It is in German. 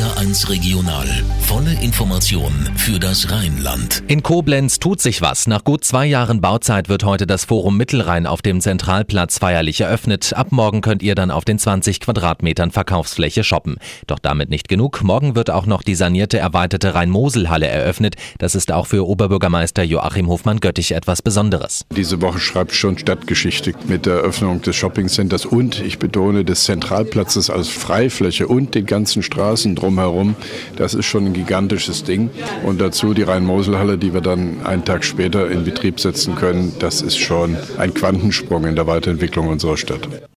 RPR1 Regional. Volle Informationen für das Rheinland. In Koblenz tut sich was. Nach gut 2 Jahren Bauzeit wird heute das Forum Mittelrhein auf dem Zentralplatz feierlich eröffnet. Ab morgen könnt ihr dann auf den 20 Quadratmetern Verkaufsfläche shoppen. Doch damit nicht genug. Morgen wird auch noch die sanierte erweiterte Rhein-Mosel-Halle eröffnet. Das ist auch für Oberbürgermeister Joachim Hofmann-Göttich etwas Besonderes. Diese Woche schreibt schon Stadtgeschichte mit der Eröffnung des Shoppingcenters und, ich betone, des Zentralplatzes als Freifläche und den ganzen Straßen drumherum. Das ist schon ein gigantisches Ding. Und dazu die Rhein-Mosel-Halle, die wir dann einen Tag später in Betrieb setzen können. Das ist schon ein Quantensprung in der Weiterentwicklung unserer Stadt.